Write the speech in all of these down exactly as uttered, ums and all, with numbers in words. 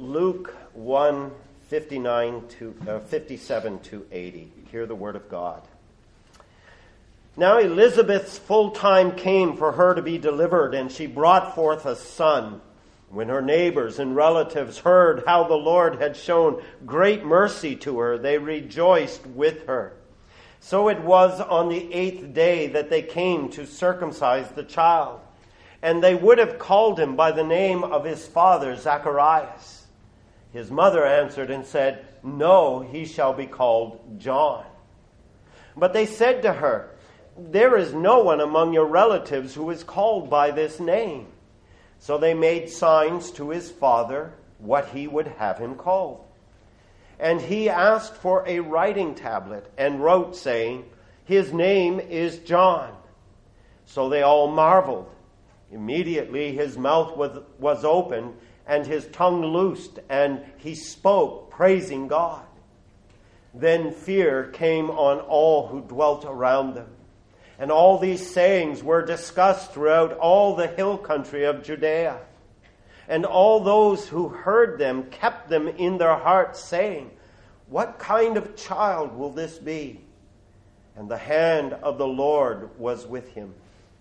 Luke one, fifty-nine to, uh, fifty-seven to eighty. Hear the word of God. Now Elizabeth's full time came for her to be delivered, and she brought forth a son. When her neighbors and relatives heard how the Lord had shown great mercy to her, they rejoiced with her. So it was on the eighth day that they came to circumcise the child. And they would have called him by the name of his father, Zacharias. His mother answered and said, "No, he shall be called John." But they said to her, "There is no one among your relatives who is called by this name." So they made signs to his father what he would have him called. And he asked for a writing tablet and wrote, saying, "His name is John." So they all marveled. Immediately his mouth was, was opened and his tongue loosed, and he spoke, praising God. Then fear came on all who dwelt around them. And all these sayings were discussed throughout all the hill country of Judea. And all those who heard them kept them in their hearts, saying, "What kind of child will this be?" And the hand of the Lord was with him.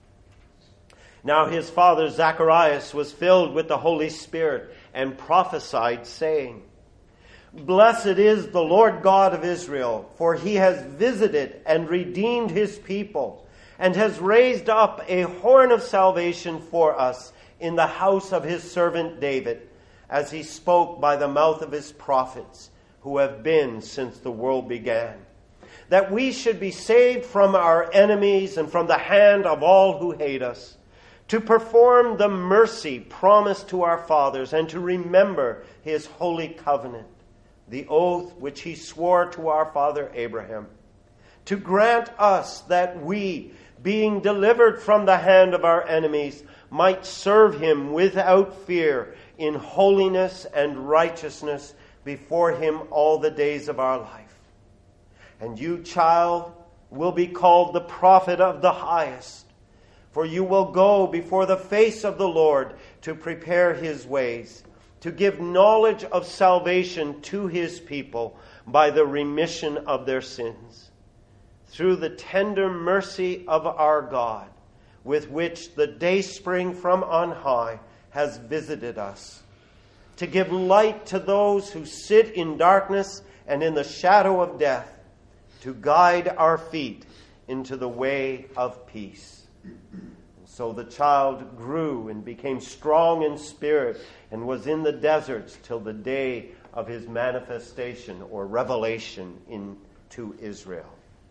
Now his father Zacharias was filled with the Holy Spirit and prophesied, saying, "Blessed is the Lord God of Israel, for he has visited and redeemed his people, and has raised up a horn of salvation for us in the house of his servant David, as he spoke by the mouth of his prophets, who have been since the world began, that we should be saved from our enemies and from the hand of all who hate us, to perform the mercy promised to our fathers, and to remember his holy covenant, the oath which he swore to our father Abraham, to grant us that we, being delivered from the hand of our enemies, might serve him without fear in holiness and righteousness before him all the days of our life. And you, child, will be called the prophet of the highest, for you will go before the face of the Lord to prepare his ways, to give knowledge of salvation to his people by the remission of their sins, through the tender mercy of our God, with which the dayspring from on high has visited us, to give light to those who sit in darkness and in the shadow of death, to guide our feet into the way of peace." So the child grew and became strong in spirit and was in the deserts till the day of his manifestation or revelation into Israel.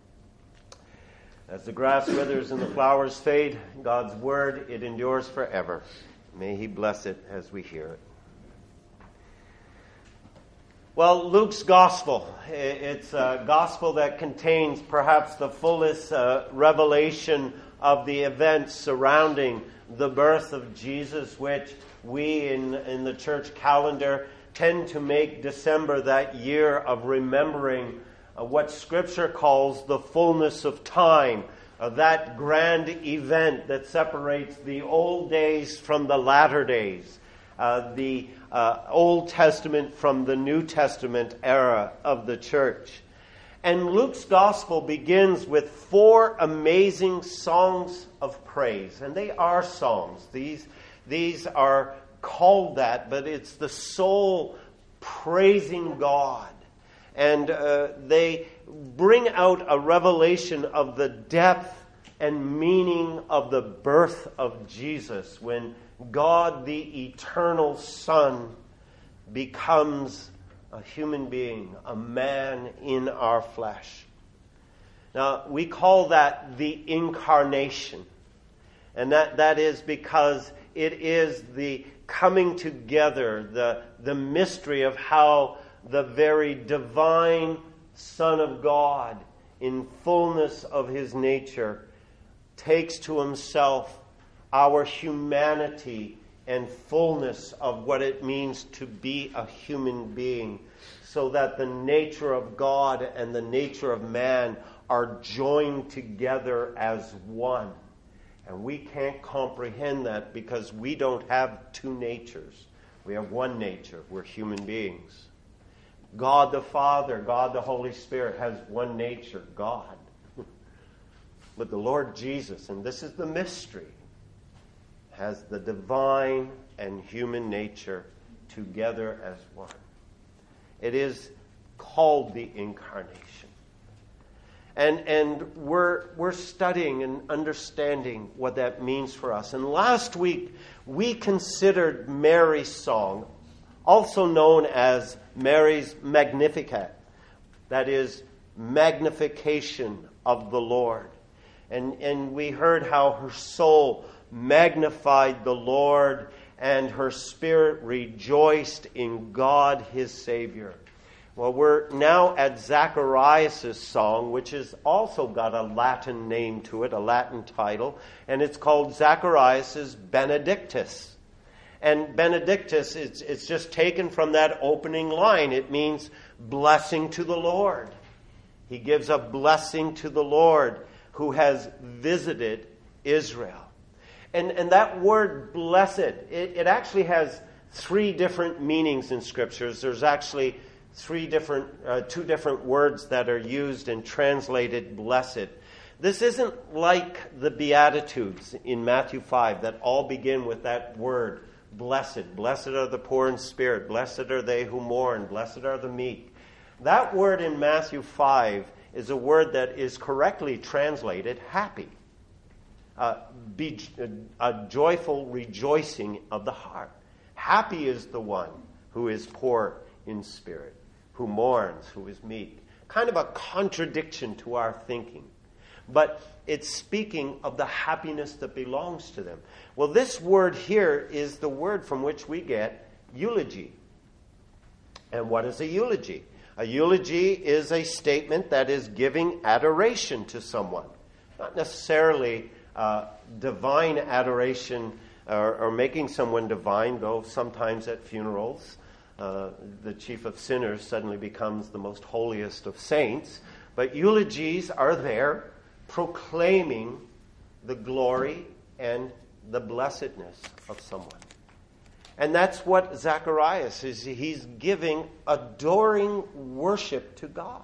As the grass withers and the flowers fade, God's word, it endures forever. May he bless it as we hear it. Well, Luke's gospel, it's a gospel that contains perhaps the fullest uh, revelation of the events surrounding the birth of Jesus, which we in, in the church calendar tend to make December that year of remembering uh, what Scripture calls the fullness of time, uh, that grand event that separates the old days from the latter days, uh, the uh, Old Testament from the New Testament era of the church. And Luke's gospel begins with four amazing songs of praise. And they are songs. These, these are called that, but it's the soul praising God. And uh, they bring out a revelation of the depth and meaning of the birth of Jesus, when God, the eternal Son, becomes a human being, a man in our flesh. Now, we call that the incarnation. And that, that is because it is the coming together, the, the mystery of how the very divine Son of God, in fullness of his nature, takes to himself our humanity and fullness of what it means to be a human being, so that the nature of God and the nature of man are joined together as one. And we can't comprehend that because we don't have two natures. We have one nature. We're human beings. God the Father, God the Holy Spirit has one nature, God. But the Lord Jesus, and this is the mystery, has the divine and human nature together as one. It is called the Incarnation. And and we're we're studying and understanding what that means for us. And last week we considered Mary's song, also known as Mary's Magnificat. That is, magnification of the Lord. And and we heard how her soul magnified the Lord and her spirit rejoiced in God his Savior. Well, we're now at Zacharias' song, which has also got a Latin name to it, a Latin title, and it's called Zacharias' Benedictus. And Benedictus, it's, it's just taken from that opening line. It means blessing to the Lord. He gives a blessing to the Lord who has visited Israel. And, and that word blessed, it, it actually has three different meanings in Scriptures. There's actually three different, uh, two different words that are used and translated blessed. This isn't like the Beatitudes in Matthew five that all begin with that word, blessed. Blessed are the poor in spirit. Blessed are they who mourn. Blessed are the meek. That word in Matthew five is a word that is correctly translated happy. Uh, be, a joyful rejoicing of the heart. Happy is the one who is poor in spirit, who mourns, who is meek. Kind of a contradiction to our thinking. But it's speaking of the happiness that belongs to them. Well, this word here is the word from which we get eulogy. And what is a eulogy? A eulogy is a statement that is giving adoration to someone. Not necessarily uh, divine adoration or, or making someone divine, though sometimes at funerals uh, the chief of sinners suddenly becomes the most holiest of saints. But eulogies are there proclaiming the glory and the blessedness of someone. And that's what Zacharias is. He's giving adoring worship to God.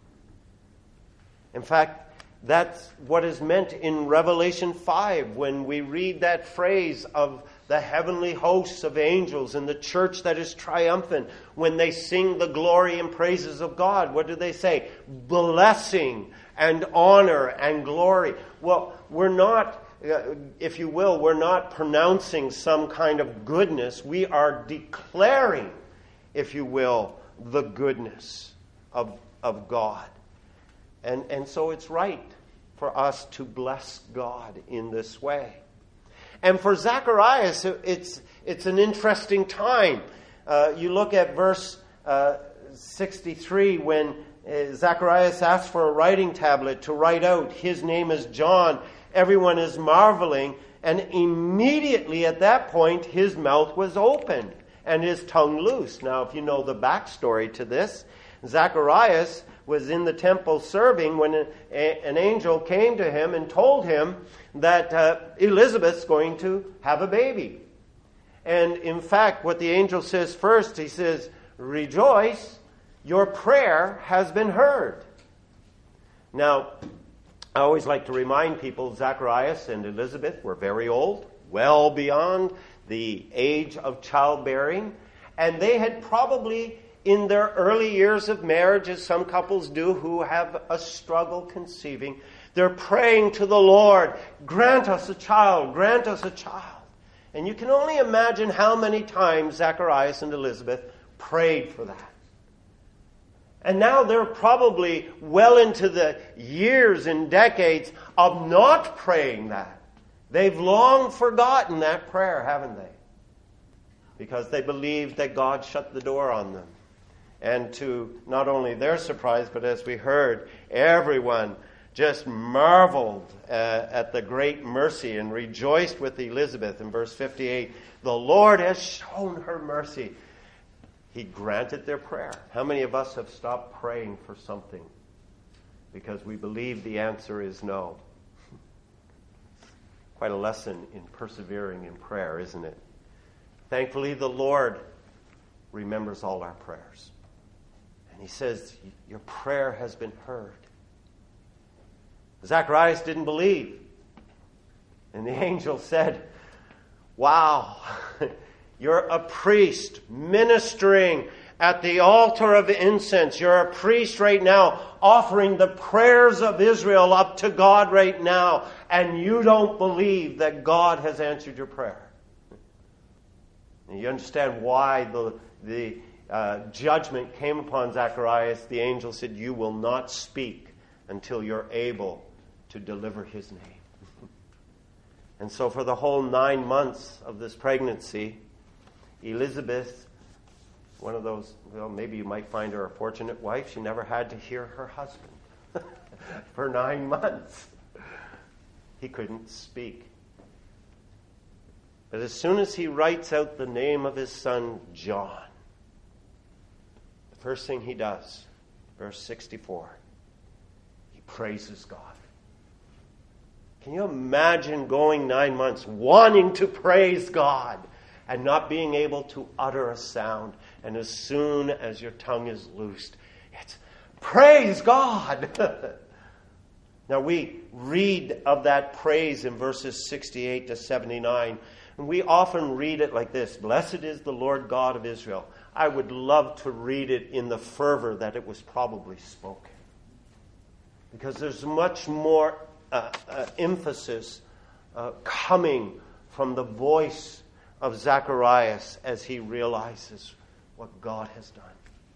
In fact, that's what is meant in Revelation five when we read that phrase of the heavenly hosts of angels and the church that is triumphant. When they sing the glory and praises of God, what do they say? Blessing and honor and glory. Well, we're not, if you will, we're not pronouncing some kind of goodness. We are declaring, if you will, the goodness of, of God. And, and so it's right for us to bless God in this way. And for Zacharias, it's, it's an interesting time. Uh, you look at verse uh, sixty-three when uh, Zacharias asks for a writing tablet to write out, his name is John. Everyone is marveling. And immediately at that point, his mouth was opened and his tongue loose. Now, if you know the backstory to this, Zacharias was in the temple serving when an, an angel came to him and told him that uh, Elizabeth's going to have a baby. And in fact, what the angel says first, he says, "Rejoice, your prayer has been heard." Now, I always like to remind people, Zacharias and Elizabeth were very old, well beyond the age of childbearing, and they had probably, in their early years of marriage, as some couples do who have a struggle conceiving, they're praying to the Lord, grant us a child, grant us a child. And you can only imagine how many times Zacharias and Elizabeth prayed for that. And now they're probably well into the years and decades of not praying that. They've long forgotten that prayer, haven't they? Because they believed that God shut the door on them. And to not only their surprise, but as we heard, everyone just marveled uh, at the great mercy and rejoiced with Elizabeth. In verse fifty-eight, the Lord has shown her mercy. He granted their prayer. How many of us have stopped praying for something because we believe the answer is no? Quite a lesson in persevering in prayer, isn't it? Thankfully, the Lord remembers all our prayers. And he says, your prayer has been heard. Zacharias didn't believe. And the angel said, wow, you're a priest ministering at the altar of incense. You're a priest right now offering the prayers of Israel up to God right now. And you don't believe that God has answered your prayer. And you understand why the, the uh, judgment came upon Zacharias. The angel said, you will not speak until you're able to deliver his name. And so for the whole nine months of this pregnancy, Elizabeth, one of those, well, maybe you might find her a fortunate wife. She never had to hear her husband for nine months. He couldn't speak. But as soon as he writes out the name of his son, John, the first thing he does, verse sixty-four, he praises God. Can you imagine going nine months wanting to praise God and not being able to utter a sound? And as soon as your tongue is loosed, it's praise God. Now we read of that praise in verses sixty-eight to seventy-nine. And we often read it like this: blessed is the Lord God of Israel. I would love to read it in the fervor that it was probably spoken. Because there's much more uh, uh, emphasis uh, coming from the voice of Zacharias as he realizes what God has done.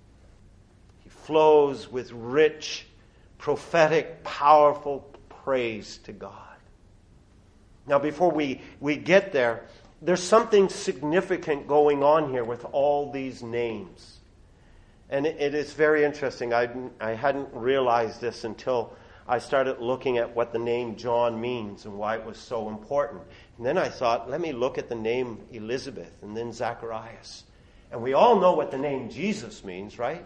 He flows with rich, prophetic, powerful praise to God. Now, before we, we get there, there's something significant going on here with all these names. And it, it is very interesting. I, I hadn't realized this until I started looking at what the name John means and why it was so important. And then I thought, let me look at the name Elizabeth and then Zacharias. And we all know what the name Jesus means, right?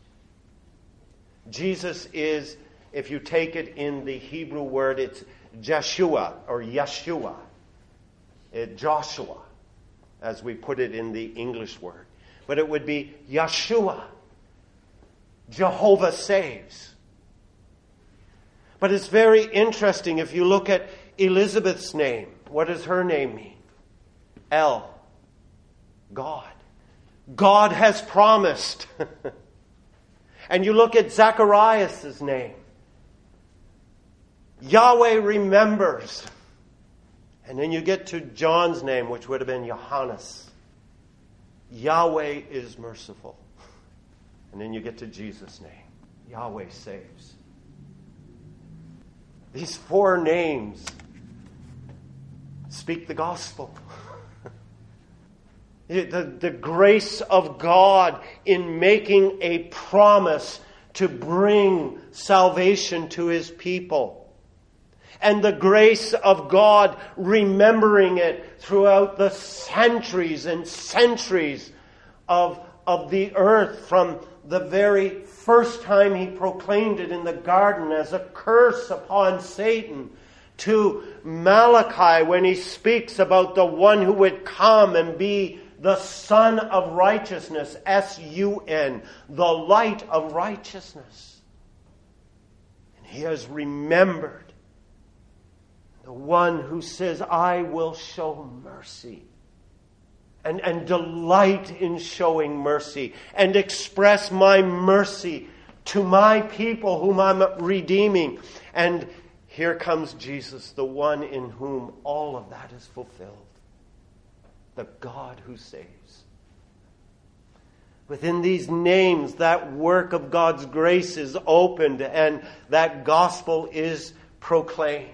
Jesus is, if you take it in the Hebrew word, it's Joshua or Yeshua. It, Joshua, as we put it in the English word. But it would be Yeshua. Jehovah saves. But it's very interesting if you look at Elizabeth's name. What does her name mean? El. God. God has promised. And you look at Zacharias' name. Yahweh remembers. And then you get to John's name, which would have been Johannes. Yahweh is merciful. And then you get to Jesus' name. Yahweh saves. These four names speak the gospel. the, the grace of God in making a promise to bring salvation to his people. And the grace of God remembering it throughout the centuries and centuries of, of the earth, from the very first time he proclaimed it in the garden as a curse upon Satan, to Malachi when he speaks about the one who would come and be the Son of Righteousness, S U N, the light of righteousness. And he has remembered the one who says, I will show mercy. And, and delight in showing mercy. And express my mercy to my people whom I'm redeeming. And here comes Jesus, the one in whom all of that is fulfilled. The God who saves. Within these names, that work of God's grace is opened and that gospel is proclaimed.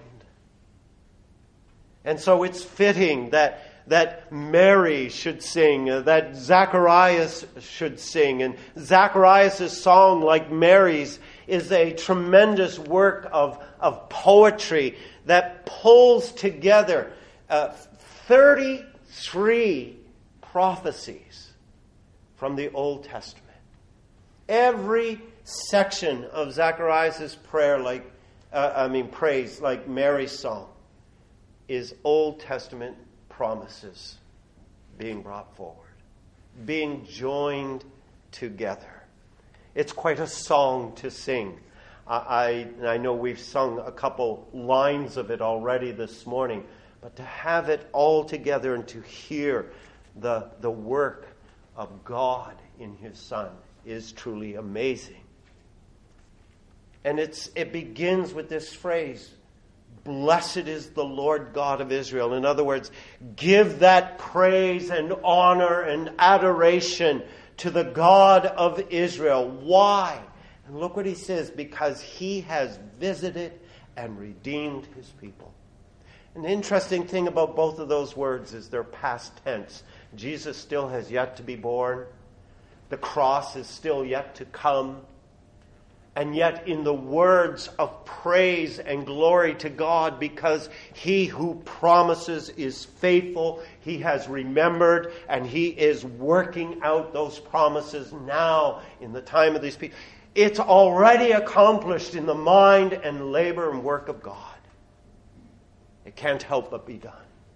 And so it's fitting that, that Mary should sing, uh, that Zacharias should sing. And Zacharias' song, like Mary's, is a tremendous work of, of poetry that pulls together uh, thirty-three prophecies from the Old Testament. Every section of Zacharias' prayer, like uh, I mean praise, like Mary's song, is Old Testament promises being brought forward. being joined together. It's quite a song to sing. I, I know we've sung a couple lines of it already this morning, but to have it all together and to hear the, the work of God in His Son is truly amazing. And it's it begins with this phrase, "Blessed is the Lord God of Israel." In other words, give that praise and honor and adoration to the God of Israel. Why? And look what he says, because He has visited and redeemed His people. An interesting thing about both of those words is they're past tense. Jesus still has yet to be born. The cross is still yet to come. And yet in the words of praise and glory to God, because He who promises is faithful, He has remembered, and He is working out those promises now in the time of these people. It's already accomplished in the mind and labor and work of God. It can't help but be done.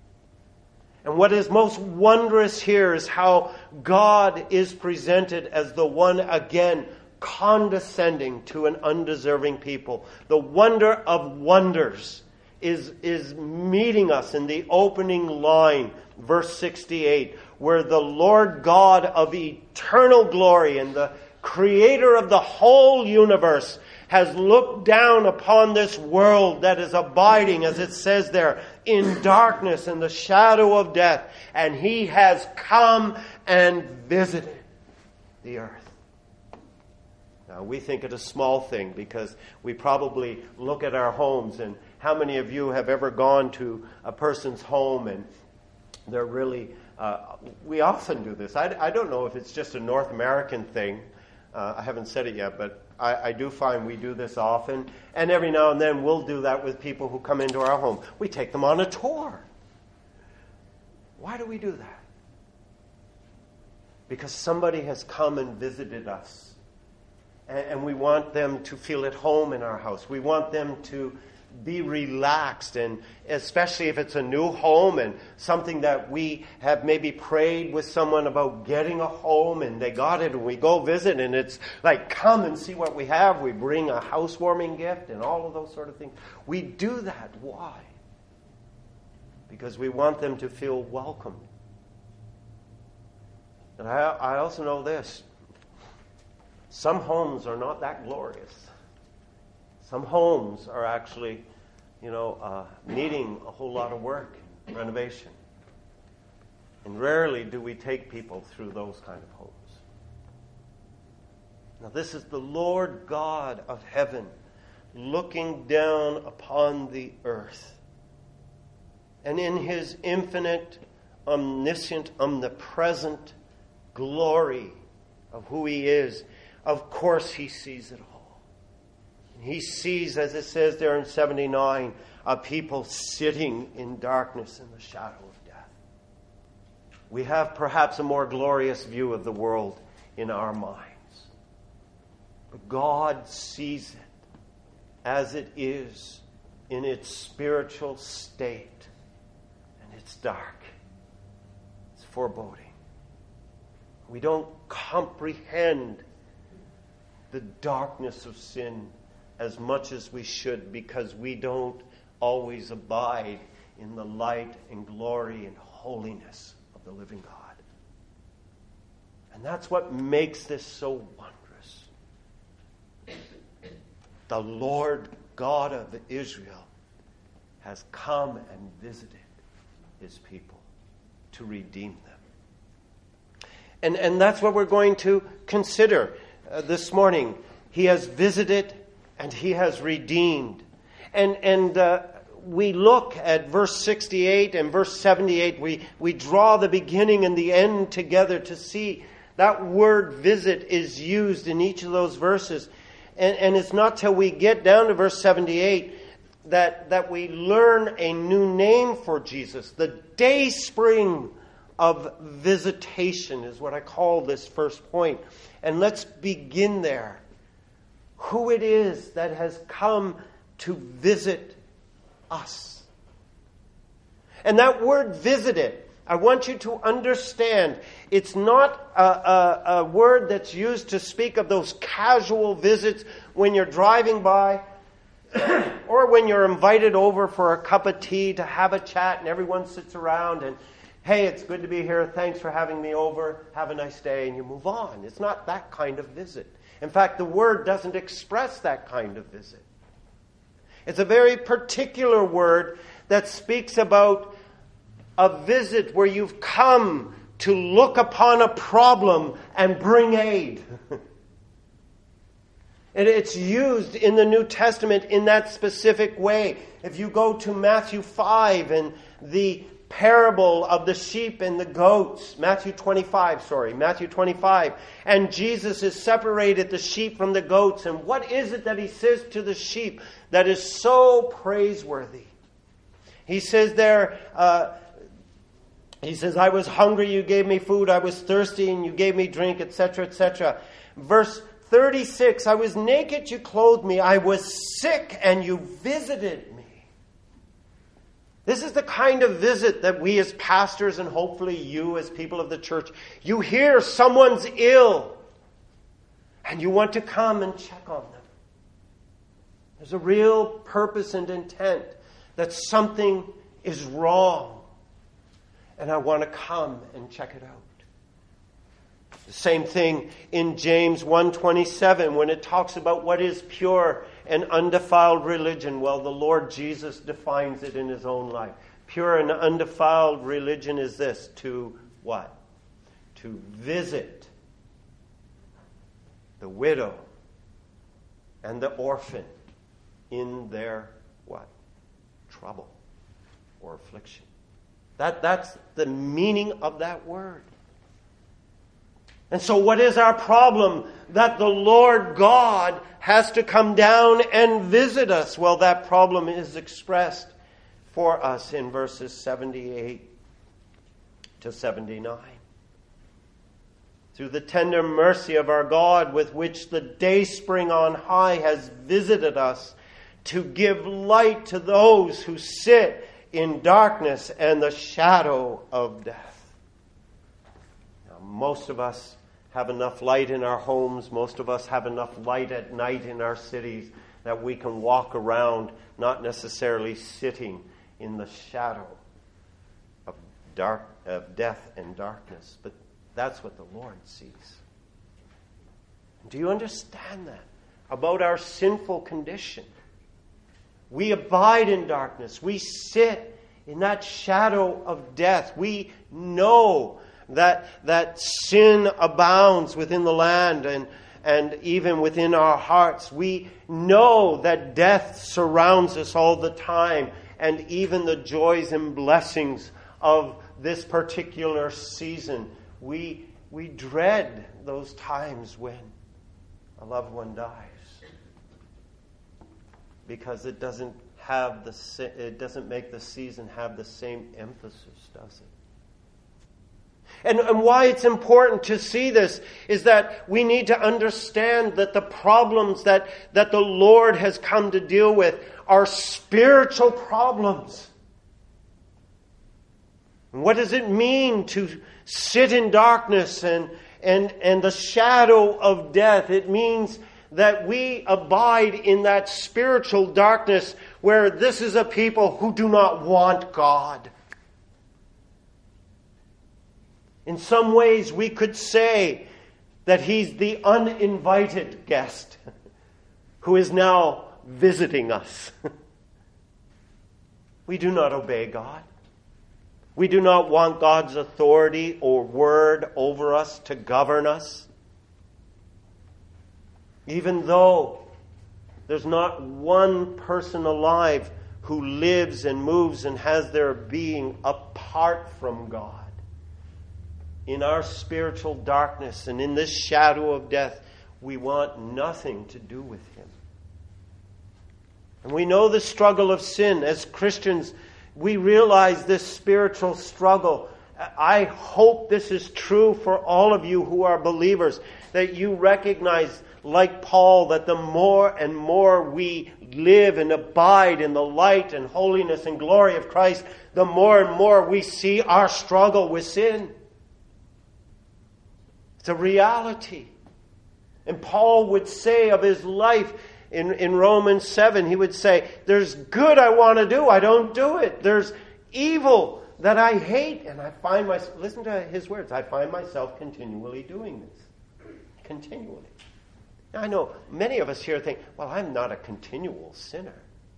And what is most wondrous here is how God is presented as the one, again, condescending to an undeserving people. The wonder of wonders is, is meeting us in the opening line, verse sixty-eight, where the Lord God of eternal glory and the Creator of the whole universe has looked down upon this world that is abiding, as it says there, in darkness and the shadow of death. And He has come and visited the earth. Now, we think it a small thing because we probably look at our homes, and how many of you have ever gone to a person's home and they're really, uh, we often do this. I, I don't know if it's just a North American thing. Uh, I haven't said it yet, but I, I do find we do this often. And every now and then we'll do that with people who come into our home. We take them on a tour. Why do we do that? Because somebody has come and visited us. And, and we want them to feel at home in our house. We want them to be relaxed, and especially if it's a new home and something that we have maybe prayed with someone about getting a home and they got it and we go visit and it's like, come and see what we have. We bring a housewarming gift and all of those sort of things. We do that. Why? Because we want them to feel welcome. And I, I also know this. Some homes are not that glorious. Some homes are actually, you know, uh, needing a whole lot of work, renovation. And rarely do we take people through those kind of homes. Now, this is the Lord God of heaven looking down upon the earth. And in His infinite, omniscient, omnipresent glory of who He is, of course He sees it all. He sees, as it says there in seventy-nine, a people sitting in darkness in the shadow of death. We have perhaps a more glorious view of the world in our minds. But God sees it as it is in its spiritual state. And it's dark. It's foreboding. We don't comprehend the darkness of sin as much as we should, because we don't always abide in the light and glory and holiness of the living God. And that's what makes this so wondrous. The Lord God of Israel has come and visited His people to redeem them. And, and that's what we're going to consider uh, this morning. He has visited and He has redeemed. And and uh, we look at verse sixty-eight and verse seventy-eight. We, we draw the beginning and the end together to see that word visit is used in each of those verses. And, and it's not till we get down to verse seventy-eight that, that we learn a new name for Jesus. The day spring of visitation is what I call this first point. And let's begin there. Who it is that has come to visit us. And that word visited, I want you to understand it's not a, a, a word that's used to speak of those casual visits when you're driving by or when you're invited over for a cup of tea to have a chat and everyone sits around and, hey, it's good to be here. Thanks for having me over. Have a nice day. And you move on. It's not that kind of visit. In fact, the word doesn't express that kind of visit. It's a very particular word that speaks about a visit where you've come to look upon a problem and bring aid. And it's used in the New Testament in that specific way. If you go to Matthew five and the parable of the sheep and the goats, Matthew twenty-five, sorry, Matthew twenty-five, and Jesus has separated the sheep from the goats. And what is it that he says to the sheep that is so praiseworthy? He says there, uh, he says, I was hungry, you gave me food. I was thirsty, and you gave me drink, et cetera, et cetera. Verse thirty-six, I was naked, you clothed me. I was sick, and you visited me. This is the kind of visit that we as pastors, and hopefully you as people of the church, you hear someone's ill, and you want to come and check on them. There's a real purpose and intent that something is wrong, and I want to come and check it out. The same thing in James one twenty-seven when it talks about what is pure and undefiled religion. Well, the Lord Jesus defines it in his own life. Pure and undefiled religion is this: to what? To visit the widow and the orphan in their what? Trouble or affliction. That, that's the meaning of that word. And so what is our problem? That the Lord God has to come down and visit us. Well, that problem is expressed for us in verses seventy-eight to seventy-nine. Through the tender mercy of our God, with which the dayspring on high has visited us, to give light to those who sit in darkness and the shadow of death. Now, most of us have enough light in our homes. Most of us have enough light at night in our cities that we can walk around, not necessarily sitting in the shadow of dark, of death and darkness. But that's what the Lord sees. Do you understand that about our sinful condition? We abide in darkness. We sit in that shadow of death. We know that that sin abounds within the land and, and even within our hearts. We know that death surrounds us all the time, and even the joys and blessings of this particular season. We, we dread those times when a loved one dies, because it doesn't have the it doesn't make the season have the same emphasis, does it? And, and why it's important to see this is that we need to understand that the problems that, that the Lord has come to deal with are spiritual problems. And what does it mean to sit in darkness and, and, and the shadow of death? It means that we abide in that spiritual darkness where this is a people who do not want God. In some ways, we could say that he's the uninvited guest who is now visiting us. We do not obey God. We do not want God's authority or word over us to govern us. Even though there's not one person alive who lives and moves and has their being apart from God. In our spiritual darkness and in this shadow of death, we want nothing to do with him. And we know the struggle of sin. As Christians, we realize this spiritual struggle. I hope this is true for all of you who are believers, that you recognize, like Paul, that the more and more we live and abide in the light and holiness and glory of Christ, the more and more we see our struggle with sin. It's a reality. And Paul would say of his life in, in Romans seven, he would say, there's good I want to do, I don't do it. There's evil that I hate, and I find myself, listen to his words, I find myself continually doing this. Continually. Now, I know many of us here think, well, I'm not a continual sinner.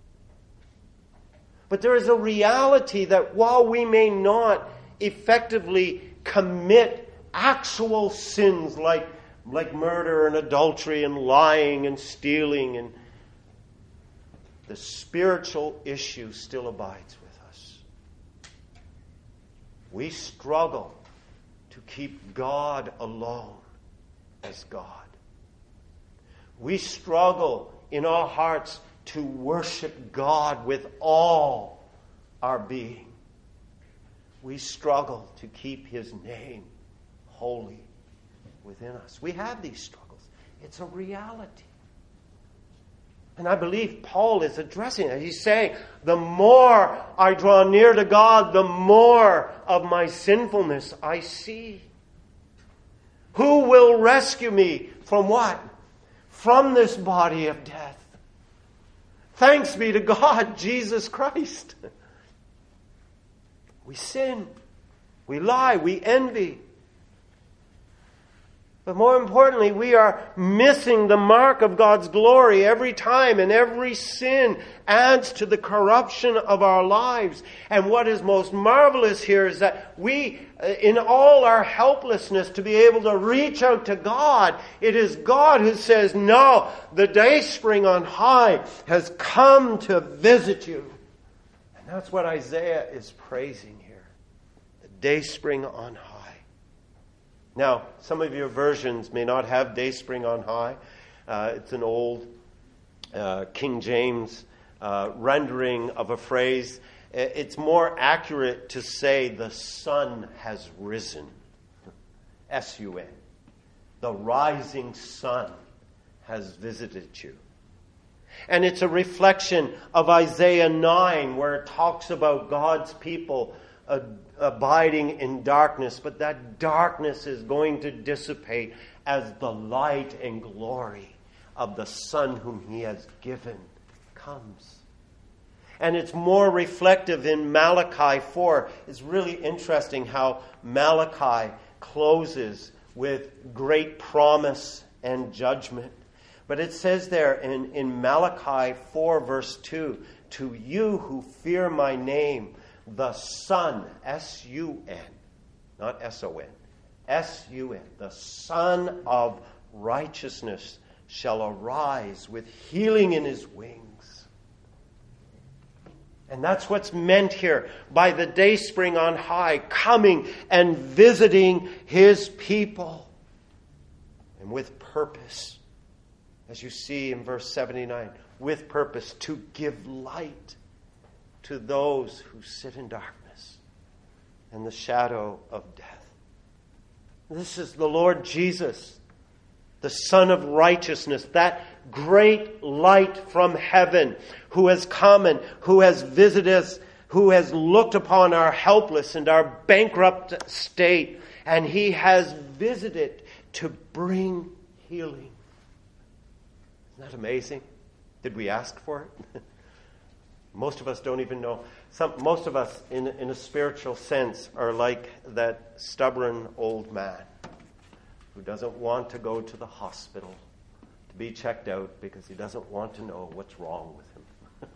But there is a reality that while we may not effectively commit actual sins like, like murder and adultery and lying and stealing, and the spiritual issue still abides with us. We struggle to keep God alone as God. We struggle in our hearts to worship God with all our being. We struggle to keep His name holy within us. We have these struggles. It's a reality. And I believe Paul is addressing it. He's saying, the more I draw near to God, the more of my sinfulness I see. Who will rescue me from what? From this body of death. Thanks be to God, Jesus Christ. We sin. We lie. We envy. But more importantly, we are missing the mark of God's glory every time, and every sin adds to the corruption of our lives. And what is most marvelous here is that we, in all our helplessness to be able to reach out to God, it is God who says, no, the dayspring on high has come to visit you. And that's what Isaiah is praising here. The dayspring on high. Now, some of your versions may not have dayspring on high. Uh, it's an old uh, King James uh, rendering of a phrase. It's more accurate to say the sun has risen. S U N. The rising sun has visited you. And it's a reflection of Isaiah nine, where it talks about God's people uh, abiding in darkness, but that darkness is going to dissipate as the light and glory of the Son whom He has given comes. And it's more reflective in Malachi four. It's really interesting how Malachi closes with great promise and judgment. But it says there in, in Malachi four verse two, to you who fear my name, the Son, S U N, not S O N, S U N, the Son of righteousness shall arise with healing in His wings. And that's what's meant here by the dayspring on high, coming and visiting His people. And with purpose, as you see in verse seventy-nine, with purpose to give light to those who sit in darkness and the shadow of death. This is the Lord Jesus, the Son of righteousness, that great light from heaven, who has come and who has visited us, who has looked upon our helpless and our bankrupt state, and He has visited to bring healing. Isn't that amazing? Did we ask for it? Most of us don't even know. Some, most of us, in, in a spiritual sense, are like that stubborn old man who doesn't want to go to the hospital to be checked out because he doesn't want to know what's wrong with him.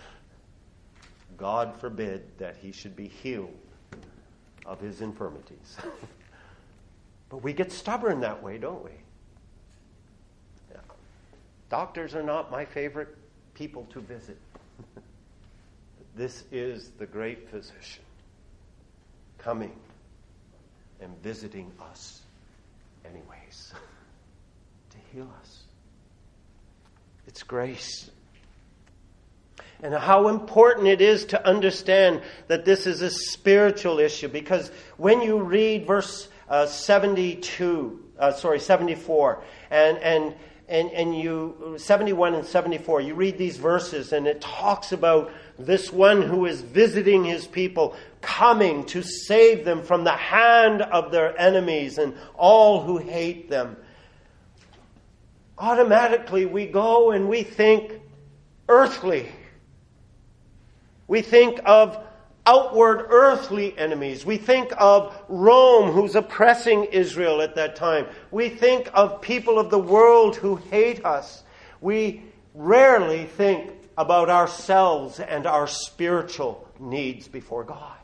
God forbid that he should be healed of his infirmities. But we get stubborn that way, don't we? Yeah. Doctors are not my favorite people to visit. This is the great physician coming and visiting us anyways to heal us. It's grace. And how important it is to understand that this is a spiritual issue, because when you read verse uh, seventy-two, uh, sorry, seventy-four, and and and, and you, seventy-one and seventy-four, you read these verses and it talks about this one who is visiting his people, coming to save them from the hand of their enemies and all who hate them. Automatically we go and we think earthly. We think of outward earthly enemies. We think of Rome, who's oppressing Israel at that time. We think of people of the world who hate us. We rarely think about ourselves and our spiritual needs before God.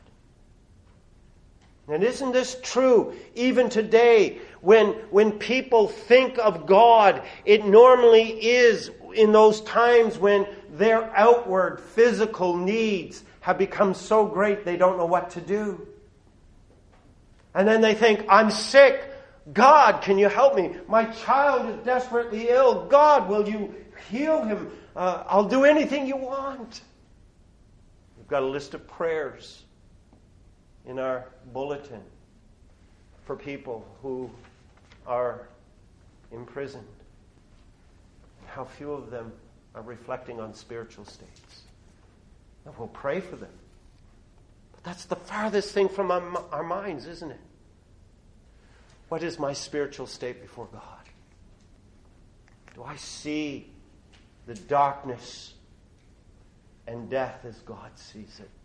And isn't this true even today? When, when people think of God, it normally is in those times when their outward physical needs have become so great they don't know what to do. And then they think, I'm sick. God, can you help me? My child is desperately ill. God, will you heal him? Uh, I'll do anything you want. We've got a list of prayers in our bulletin for people who are imprisoned. How few of them are reflecting on spiritual states. And we'll pray for them. But that's the farthest thing from our, our minds, isn't it? What is my spiritual state before God? Do I see the darkness and death as God sees it?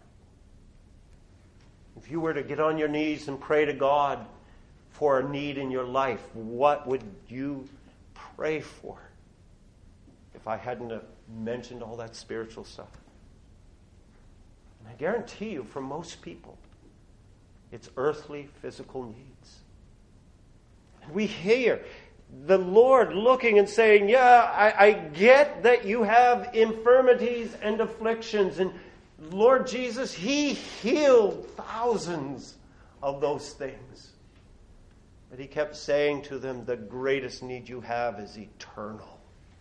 If you were to get on your knees and pray to God for a need in your life, what would you pray for? If I hadn't have mentioned all that spiritual stuff. And I guarantee you, for most people, it's earthly, physical needs. And we hear the Lord looking and saying, yeah, I, I get that you have infirmities and afflictions. And Lord Jesus, He healed thousands of those things. But He kept saying to them, the greatest need you have is eternal.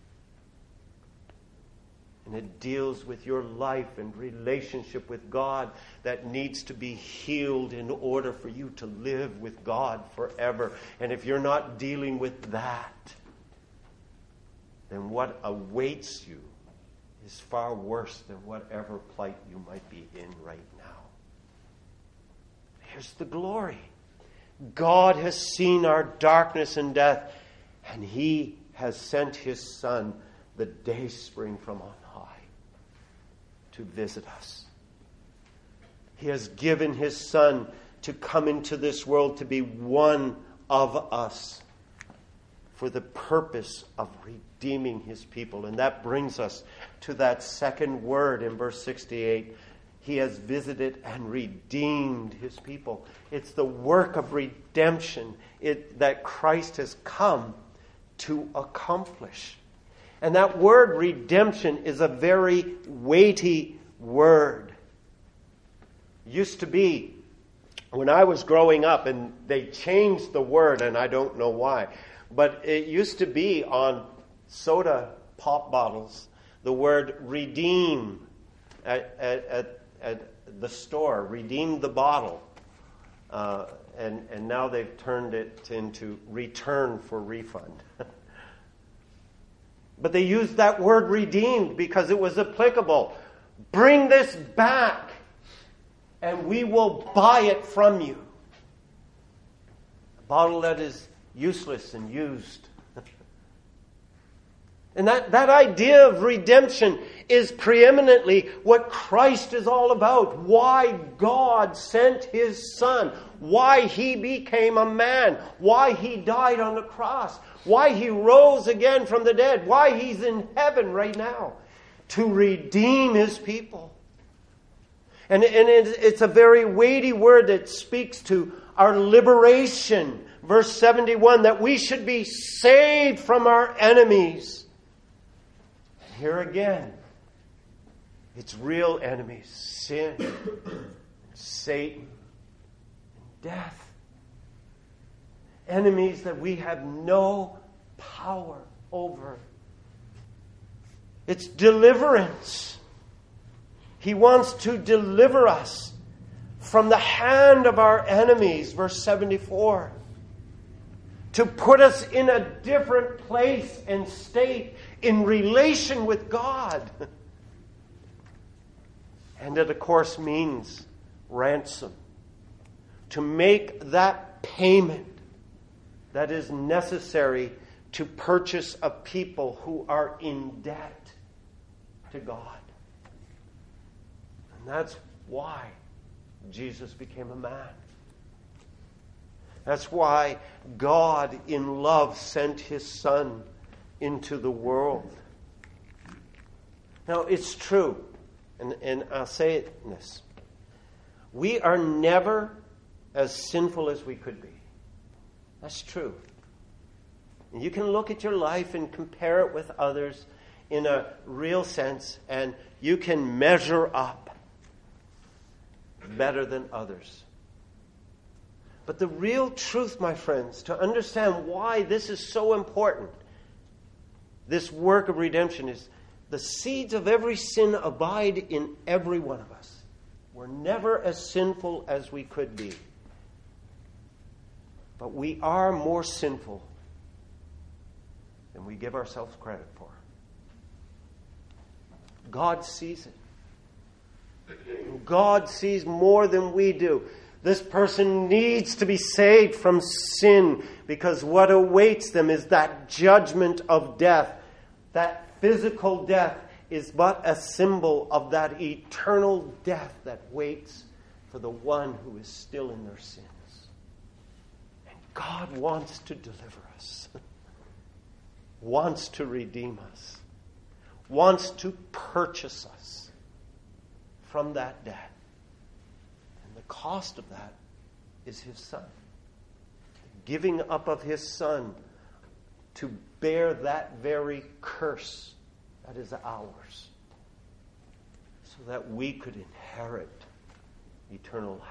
And it deals with your life and relationship with God that needs to be healed in order for you to live with God forever. And if you're not dealing with that, then what awaits you is far worse than whatever plight you might be in right now. Here's the glory. God has seen our darkness and death, and He has sent His Son, the day spring from on high, to visit us. He has given His Son to come into this world to be one of us for the purpose of redeeming His people. And that brings us to that second word in verse sixty-eight. He has visited and redeemed His people. It's the work of redemption it, that Christ has come to accomplish. And that word redemption is a very weighty word. It used to be, when I was growing up, and they changed the word, and I don't know why, but it used to be on soda pop bottles, the word redeem at, at, at, at the store, redeem the bottle. Uh, and, and now they've turned it into return for refund. But they used that word redeemed because it was applicable. Bring this back and we will buy it from you. A bottle that is useless and used. And that, that idea of redemption is preeminently what Christ is all about. Why God sent His Son. Why He became a man. Why He died on the cross. Why He rose again from the dead. Why He's in heaven right now. To redeem His people. And, and it's a very weighty word that speaks to our liberation. Verse seventy-one, that we should be saved from our enemies. And here again, it's real enemies. Sin, Satan, and death. Enemies that we have no power over. It's deliverance. He wants to deliver us from the hand of our enemies, verse seventy-four. to put us in a different place and state in relation with God. And it, of course, means ransom. To make that payment that is necessary to purchase a people who are in debt to God. And that's why Jesus became a man. That's why God in love sent his Son into the world. Now, it's true, and, and I'll say it in this. We are never as sinful as we could be. That's true. And you can look at your life and compare it with others in a real sense, and you can measure up better than others. But the real truth, my friends, to understand why this is so important, this work of redemption, is the seeds of every sin abide in every one of us. We're never as sinful as we could be. But we are more sinful than we give ourselves credit for. God sees it. God sees more than we do. This person needs to be saved from sin because what awaits them is that judgment of death. That physical death is but a symbol of that eternal death that waits for the one who is still in their sins. And God wants to deliver us, wants to redeem us, wants to purchase us from that debt. And the cost of that is his Son. The giving up of his Son to bear that very curse that is ours, so that we could inherit eternal life.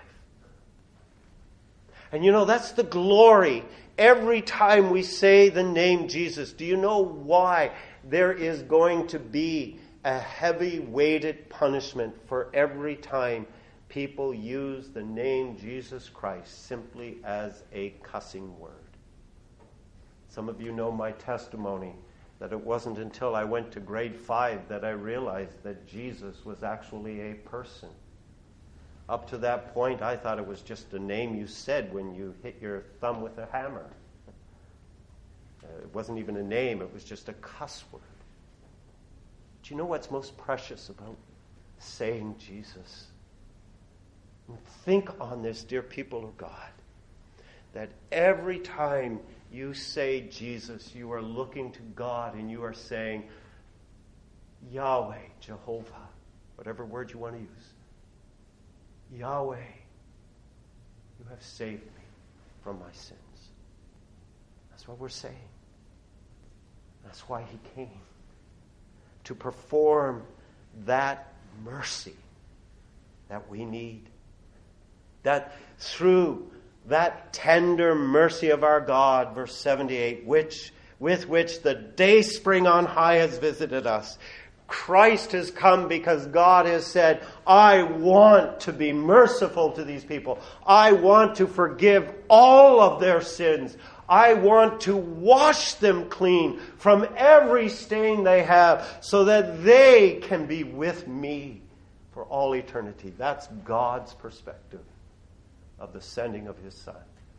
And you know, that's the glory every time we say the name Jesus. Do you know why there is going to be a heavy weighted punishment for every time people use the name Jesus Christ simply as a cussing word? Some of you know my testimony that it wasn't until I went to grade five that I realized that Jesus was actually a person. Up to that point, I thought it was just a name you said when you hit your thumb with a hammer. Uh, it wasn't even a name, it was just a cuss word. Do you know what's most precious about saying Jesus? And think on this, dear people of God, that every time you say Jesus, you are looking to God and you are saying, Yahweh, Jehovah, whatever word you want to use. Yahweh, you have saved me from my sins. That's what we're saying. That's why he came. To perform that mercy that we need. That through that tender mercy of our God, verse seventy-eight, which with which the dayspring on high has visited us. Christ has come because God has said, I want to be merciful to these people. I want to forgive all of their sins. I want to wash them clean from every stain they have so that they can be with me for all eternity. That's God's perspective of the sending of his Son.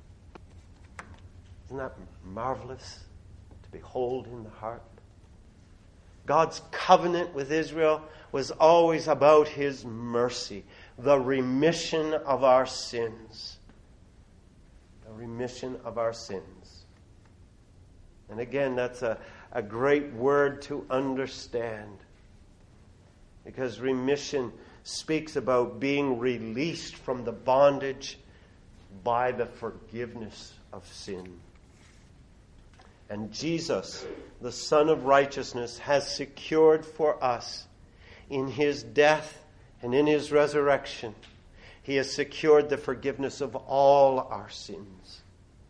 Isn't that marvelous to behold in the heart? God's covenant with Israel was always about his mercy, the remission of our sins. The remission of our sins. And again, that's a, a great word to understand. Because remission speaks about being released from the bondage by the forgiveness of sin. And Jesus, the Son of Righteousness, has secured for us in his death and in his resurrection, he has secured the forgiveness of all our sins.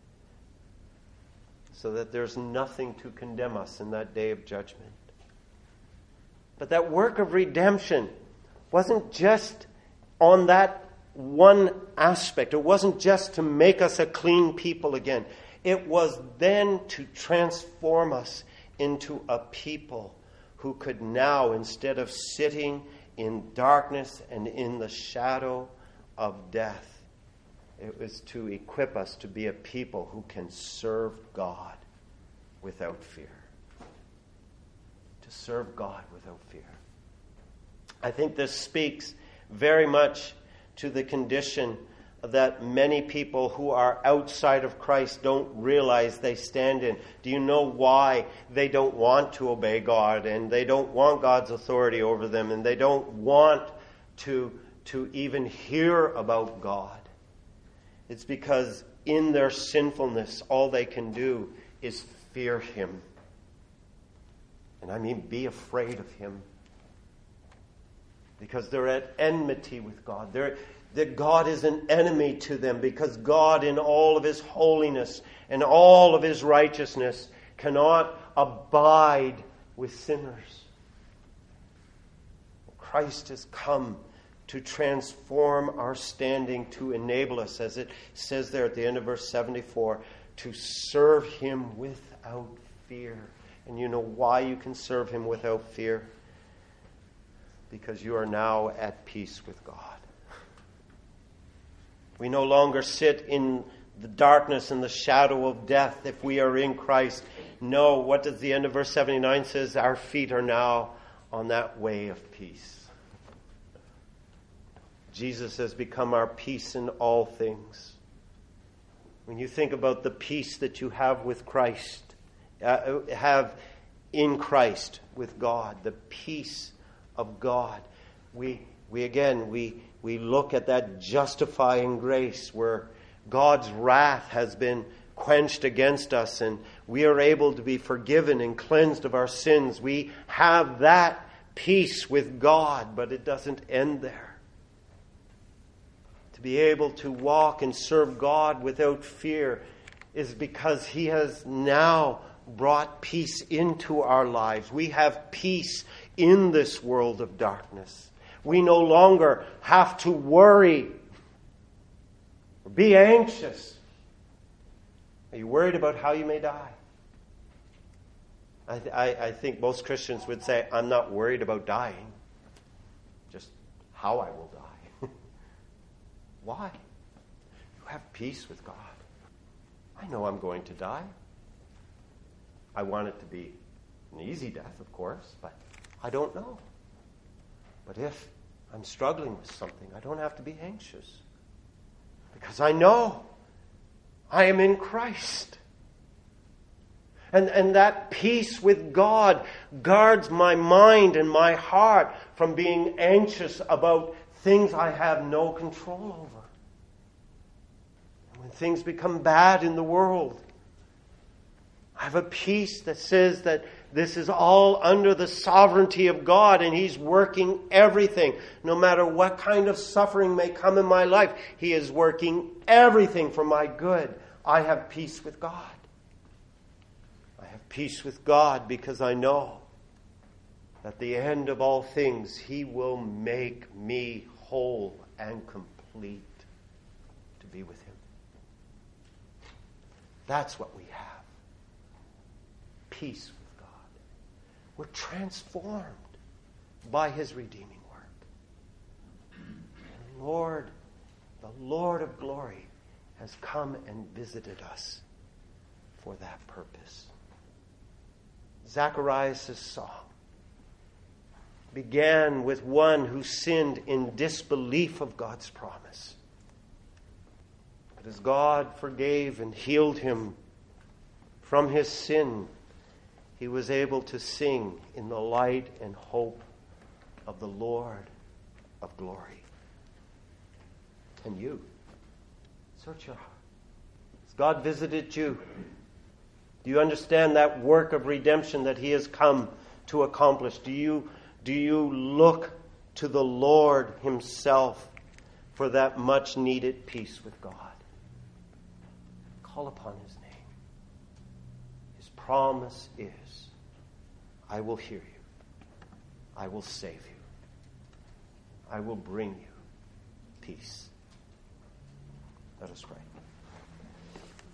So that there's nothing to condemn us in that day of judgment. But that work of redemption wasn't just on that one aspect. It wasn't just to make us a clean people again. It was then to transform us into a people who could now, instead of sitting in darkness and in the shadow of death, it was to equip us to be a people who can serve God without fear. To serve God without fear. I think this speaks very much to the condition that many people who are outside of Christ don't realize they stand in. Do you know why they don't want to obey God, and they don't want God's authority over them, and they don't want to, to even hear about God? It's because in their sinfulness, all they can do is fear Him. And I mean be afraid of Him. Because they're at enmity with God. They're, that God is an enemy to them, because God, in all of His holiness and all of His righteousness, cannot abide with sinners. Christ has come to transform our standing, to enable us, as it says there at the end of verse seventy-four, to serve Him without fear. And you know why you can serve Him without fear? Because you are now at peace with God. We no longer sit in the darkness and the shadow of death if we are in Christ. No, what does the end of verse seventy-nine says? Our feet are now on that way of peace. Jesus has become our peace in all things. When you think about the peace that you have with Christ, uh, have in Christ with God, the peace of God, we we again we we look at that justifying grace where God's wrath has been quenched against us, and we are able to be forgiven and cleansed of our sins. We have that peace with God, but it doesn't end there. To be able to walk and serve God without fear is because He has now brought peace into our lives. We have peace in this world of darkness. We no longer have to worry or be anxious. Are you worried about how you may die? I, th- I, I think most Christians would say, I'm not worried about dying, just how I will die. Why? You have peace with God. I know I'm going to die. I want it to be an easy death, of course, but I don't know. But if I'm struggling with something, I don't have to be anxious. Because I know I am in Christ. And, and that peace with God guards my mind and my heart from being anxious about things I have no control over. And when things become bad in the world, I have a peace that says that this is all under the sovereignty of God, and He's working everything. No matter what kind of suffering may come in my life, He is working everything for my good. I have peace with God. I have peace with God because I know that at the end of all things, He will make me whole and complete to be with Him. That's what we have. Peace with God. We're transformed by His redeeming work. And Lord, the Lord of glory has come and visited us for that purpose. Zacharias' song began with one who sinned in disbelief of God's promise. But as God forgave and healed him from his sin, he was able to sing in the light and hope of the Lord of glory. And you, search your heart. Has God visited you? Do you understand that work of redemption that He has come to accomplish? Do you, do you look to the Lord Himself for that much needed peace with God? Call upon His name. His promise is, I will hear you. I will save you. I will bring you peace. Let us pray.